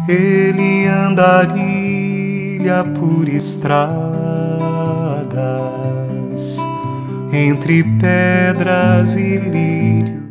Ele andarilha por estradas, entre pedras e lírios,